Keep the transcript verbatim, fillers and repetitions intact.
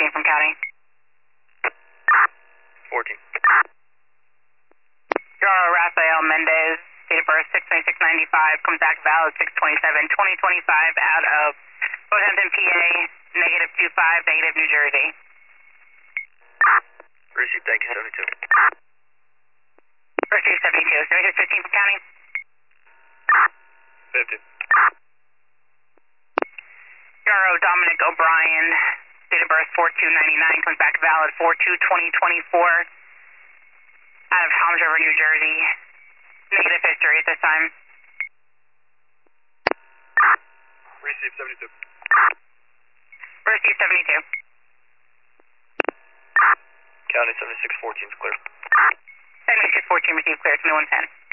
fourteen from county. fourteen. Yaro Rafael Mendez, date of birth six twenty-six ninety-five, comes back valid six twenty-seven twenty twenty-five out of Southampton, P A, negative two five, negative New Jersey. Received, thank you, seventy-two. Received seventy-two, seventy-two fifteen from county. fifty. Yaro Dominic O'Brien, date of birth four two ninety-nine, comes back valid four two twenty twenty-four out of Toms River, New Jersey. Negative history at this time. Received, seventy-two. Received seventy-two. County seventy-six fourteen is clear. seventy-six fourteen received clear, twenty-one ten.